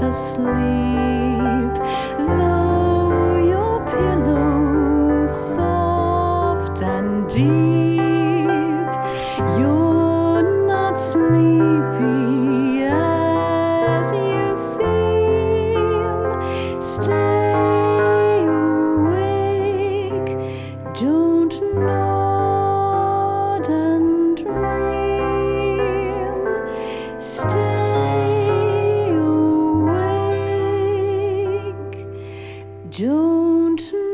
asleep, though your pillow's soft and deep. You're not sleepy as you seem. Stay awake, don't nod and dream. Stay awake, don't